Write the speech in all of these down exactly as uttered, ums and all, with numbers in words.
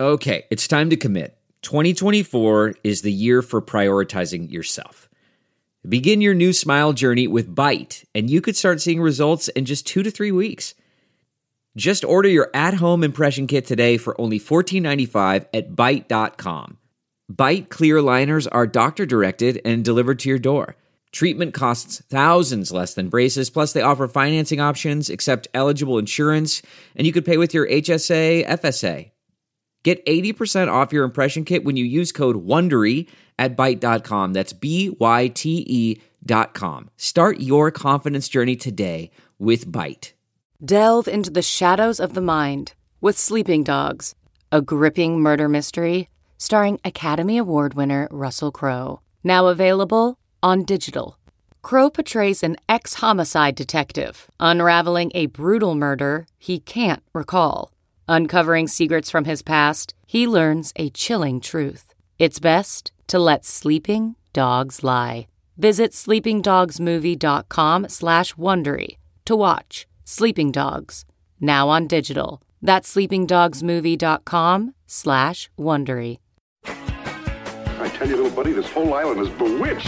Okay, it's time to commit. twenty twenty-four is the year for prioritizing yourself. Begin your new smile journey with Byte, and you could start seeing results in just two to three weeks. Just order your at-home impression kit today for only fourteen ninety-five at byte dot com. Byte clear aligners are doctor-directed and delivered to your door. Treatment costs thousands less than braces, plus they offer financing options, accept eligible insurance, and you could pay with your H S A, F S A. Get eighty percent off your impression kit when you use code WONDERY at byte dot com. That's B Y T E dot com. Start your confidence journey today with Byte. Delve into the shadows of the mind with Sleeping Dogs, a gripping murder mystery starring Academy Award winner Russell Crowe. Now available on digital. Crowe portrays an ex-homicide detective unraveling a brutal murder he can't recall. Uncovering secrets from his past, he learns a chilling truth. It's best to let sleeping dogs lie. Visit sleepingdogsmovie.com slash Wondery to watch Sleeping Dogs, now on digital. That's sleepingdogsmovie.com slash Wondery. I tell you, little buddy, this whole island is bewitched.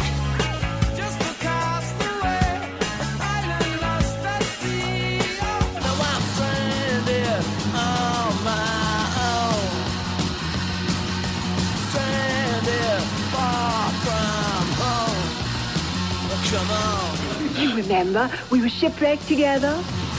You remember, we were shipwrecked together.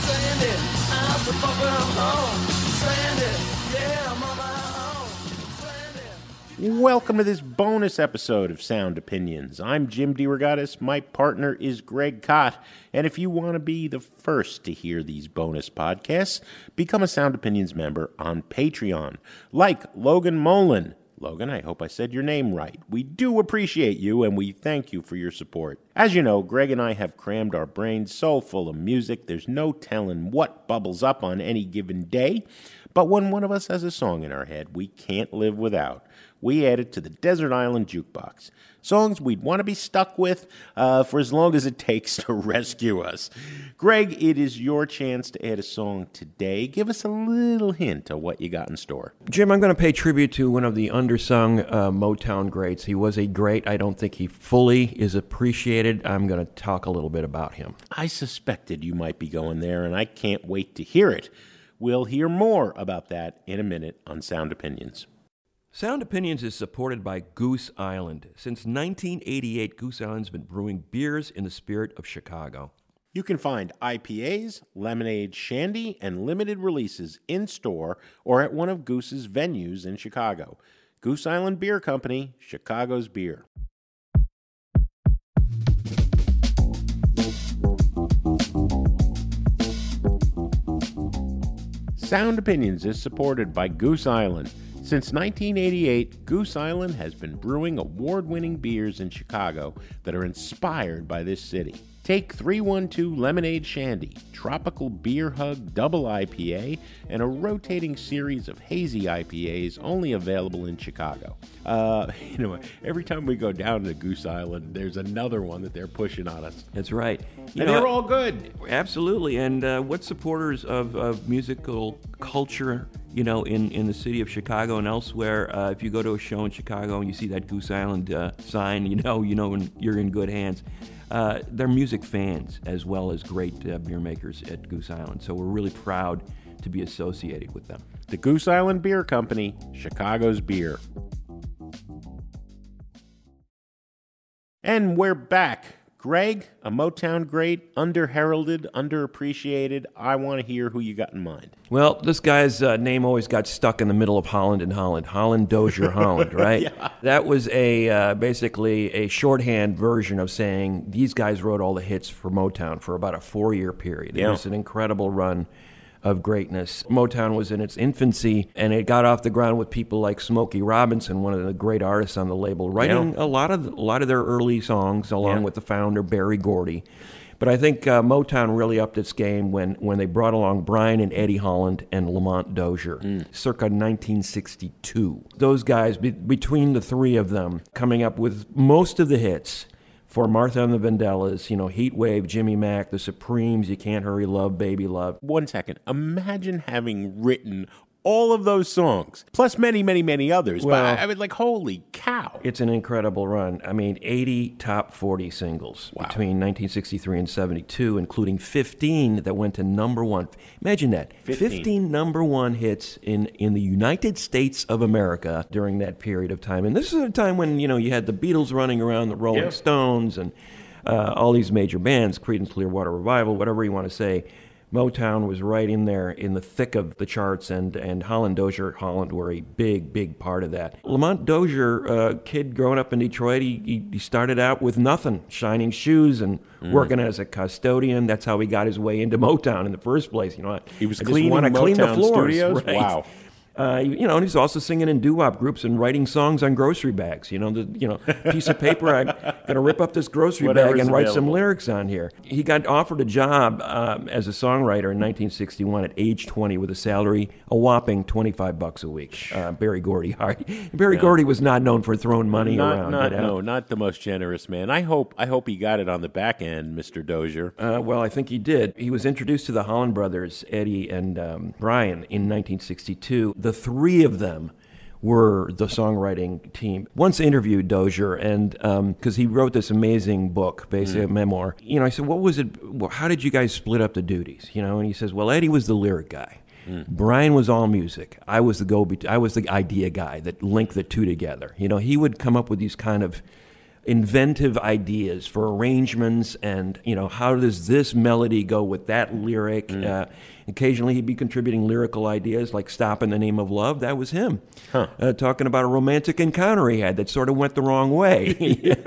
Welcome to this bonus episode of Sound Opinions. I'm Jim DeRogatis, my partner is Greg Kot, and if you want to be the first to hear these bonus podcasts, become a Sound Opinions member on Patreon, like Logan Molin. Logan, I hope I said your name right. We do appreciate you, and we thank you for your support. As you know, Greg and I have crammed our brains so full of music, there's no telling what bubbles up on any given day. But when one of us has a song in our head we can't live without, we add it to the Desert Island Jukebox. Songs we'd want to be stuck with uh, for as long as it takes to rescue us. Greg, it is your chance to add a song today. Give us a little hint of what you got in store. Jim, I'm going to pay tribute to one of the undersung uh, Motown greats. He was a great. I don't think he fully is appreciated. I'm going to talk a little bit about him. I suspected you might be going there, and I can't wait to hear it. We'll hear more about that in a minute on Sound Opinions. Sound Opinions is supported by Goose Island. Since nineteen eighty-eight, Goose Island's been brewing beers in the spirit of Chicago. You can find I P As, lemonade, shandy, and limited releases in-store or at one of Goose's venues in Chicago. Goose Island Beer Company, Chicago's beer. Sound Opinions is supported by Goose Island. Since nineteen eighty-eight, Goose Island has been brewing award-winning beers in Chicago that are inspired by this city. Take three one two Lemonade Shandy, Tropical Beer Hug Double I P A, and a rotating series of hazy I P As only available in Chicago. Uh, you know, every time we go down to Goose Island, there's another one that they're pushing on us. That's right. You and know, they're all good. Absolutely. And uh, what supporters of, of musical culture, you know, in, in the city of Chicago and elsewhere, uh, if you go to a show in Chicago and you see that Goose Island uh, sign, you know, you know when you're in good hands. Uh, they're music fans as well as great uh, beer makers at Goose Island. So we're really proud to be associated with them. The Goose Island Beer Company, Chicago's beer. And we're back. Greg, a Motown great, under-heralded, underappreciated. I want to hear who you got in mind. Well, this guy's uh, name always got stuck in the middle of Holland and Holland. Holland Dozier Holland, right? Yeah. That was a uh, basically a shorthand version of saying these guys wrote all the hits for Motown for about a four-year period. Yeah. It was an incredible run of greatness. Motown was in its infancy, and it got off the ground with people like Smokey Robinson, one of the great artists on the label, writing Yeah. a lot of a lot of their early songs, along Yeah. with the founder Berry Gordy. But I think uh, Motown really upped its game when, when they brought along Brian and Eddie Holland and Lamont Dozier, mm. circa nineteen sixty-two. Those guys, be, between the three of them, coming up with most of the hits for Martha and the Vandellas, you know, Heat Wave, Jimmy Mack, The Supremes, You Can't Hurry Love, Baby Love. One second. Imagine having written all of those songs, plus many, many, many others. Well, but I, I mean, like, holy cow. It's an incredible run. I mean, eighty top forty singles Wow. between nineteen sixty-three and seventy-two, including fifteen that went to number one. Imagine that. fifteen. fifteen number one hits in, in the United States of America during that period of time. And this is a time when, you know, you had the Beatles running around, the Rolling Yeah. Stones, and uh, all these major bands, Creedence Clearwater Revival, whatever you want to say. Motown was right in there in the thick of the charts, and, and Holland Dozier, Holland were a big, big part of that. Lamont Dozier, uh, kid growing up in Detroit, he, he started out with nothing, shining shoes and mm. working as a custodian. That's how he got his way into Motown in the first place. You know, He was I cleaning just want to clean the Motown floors. studios? Right? Wow. Uh, you know, and he's also singing in doo-wop groups and writing songs on grocery bags. You know, the you know piece of paper, I'm going to rip up this grocery Whatever's bag and write some available. lyrics on here. He got offered a job um, as a songwriter in nineteen sixty-one at age twenty with a salary, a whopping twenty-five bucks a week. Uh, Berry Gordy. Berry Yeah. Gordy was not known for throwing money Not, around. not, but, uh, no, not the most generous man. I hope I hope he got it on the back end, Mister Dozier. Uh, well, I think he did. He was introduced to the Holland brothers, Eddie and um, Brian, in nineteen sixty-two. The three of them were the songwriting team. Once interviewed Dozier, and because um, he wrote this amazing book, basically Mm. a memoir. You know, I said, "What was it? How did you guys split up the duties?" You know, and he says, "Well, Eddie was the lyric guy. Mm. Brian was all music. I was the go. I was the idea guy that linked the two together. You know, he would come up with these kind of inventive ideas for arrangements, and you know, how does this melody go with that lyric? Mm. Uh, occasionally, he'd be contributing lyrical ideas like "Stop in the Name of Love." That was him, huh. uh, talking about a romantic encounter he had that sort of went the wrong way. It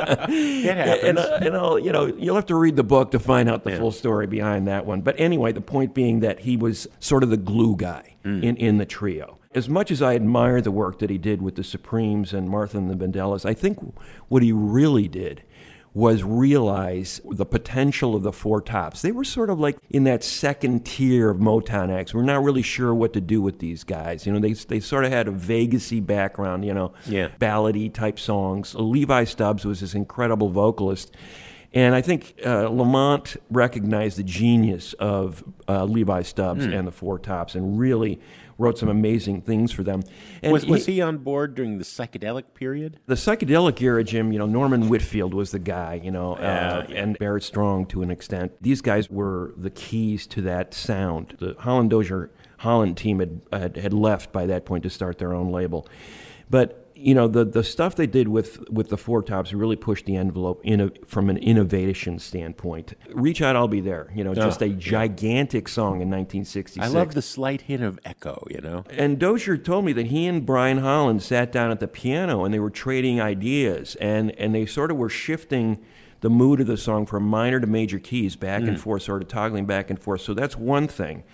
happens. And, uh, and I'll, you know, you'll have to read the book to find out the Yeah. full story behind that one. But anyway, the point being that he was sort of the glue guy mm. in, in the trio. As much as I admire the work that he did with the Supremes and Martha and the Vandellas, I think what he really did was realize the potential of the Four Tops. They were sort of like in that second tier of Motown acts. We're not really sure what to do with these guys. You know, they they sort of had a Vegas-y background, you know, yeah. ballady type songs. Levi Stubbs was this incredible vocalist. And I think uh, Lamont recognized the genius of uh, Levi Stubbs mm. and the Four Tops and really wrote some amazing things for them. And was was he, he on board during the psychedelic period? The psychedelic era, Jim, you know, Norman Whitfield was the guy, you know, yeah, uh, yeah. and Barrett Strong to an extent. These guys were the keys to that sound. The Holland Dozier Holland team had, had, had left by that point to start their own label. But you know, the, the stuff they did with, with the Four Tops really pushed the envelope in a, from an innovation standpoint. Reach Out, I'll Be There, you know, just oh, a gigantic yeah. song in nineteen sixty-six. I love the slight hint of echo, you know. And Dozier told me that he and Brian Holland sat down at the piano and they were trading ideas, and, and they sort of were shifting the mood of the song from minor to major keys, back mm. and forth, sort of toggling back and forth. So that's one thing.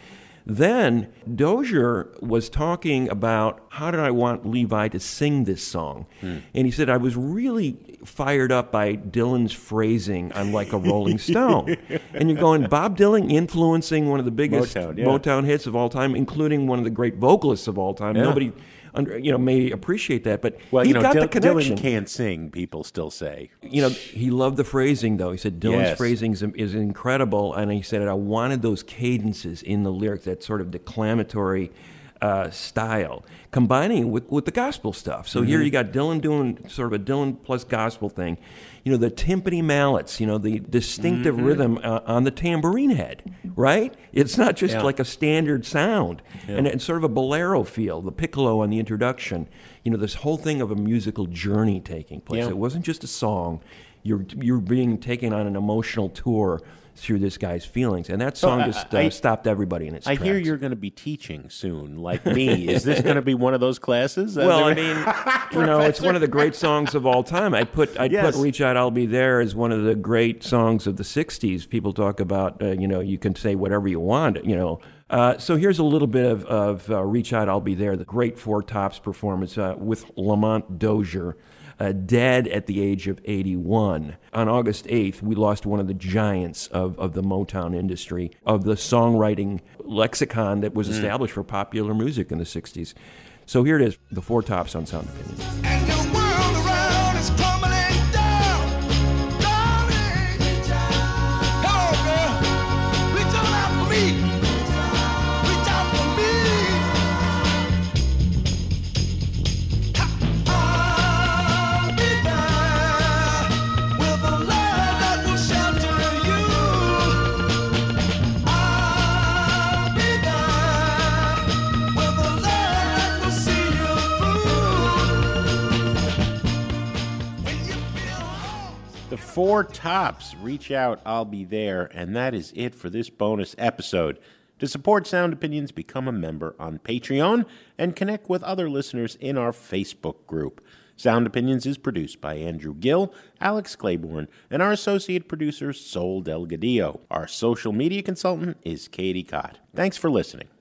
Then Dozier was talking about how did I want Levi to sing this song. Hmm. And he said, I was really fired up by Dylan's phrasing on Like a Rolling Stone. And you're going, Bob Dylan influencing one of the biggest Motown, yeah. Motown hits of all time, including one of the great vocalists of all time. Yeah. Nobody under, you know, may appreciate that, but well, he you know, got Dil- the connection. Dylan can't sing, people still say. You know, he loved the phrasing, though. He said Dylan's Yes. phrasing is, is incredible, and he said I wanted those cadences in the lyrics, that sort of declamatory uh, style, combining with, with the gospel stuff. So mm-hmm. here you got Dylan doing sort of a Dylan plus gospel thing. You know, the timpani mallets, you know, the distinctive mm-hmm. rhythm uh, on the tambourine head, right? It's not just yeah. like a standard sound. Yeah. And it's sort of a bolero feel, the piccolo on the introduction. You know, this whole thing of a musical journey taking place. Yeah. It wasn't just a song. You're, you're being taken on an emotional tour through this guy's feelings. And that song So, just I- uh, I- stopped everybody in its I tracks. hear you're going to be teaching soon, like me. Is this going to be one of those classes? Well, I mean, you know, it's one of the great songs of all time. I put I Yes. put "Reach Out, I'll Be There" as one of the great songs of the sixties. People talk about, uh, you know, you can say whatever you want, you know. Uh, so here's a little bit of, of uh, "Reach Out, I'll Be There," the great Four Tops performance uh, with Lamont Dozier. Uh, dead at the age of eighty-one. On August eighth, we lost one of the giants of, of the Motown industry, of the songwriting lexicon that was established mm. for popular music in the sixties. So here it is, the Four Tops on Sound Opinions. And the world around is crumbling down. Darling, reach out. Hello, girl. Reach on out for me. Reach out for me. The Four Tops. Reach out, I'll be there. And that is it for this bonus episode. To support Sound Opinions, become a member on Patreon and connect with other listeners in our Facebook group. Sound Opinions is produced by Andrew Gill, Alex Claiborne, and our associate producer, Sol Delgadillo. Our social media consultant is Katie Cott. Thanks for listening.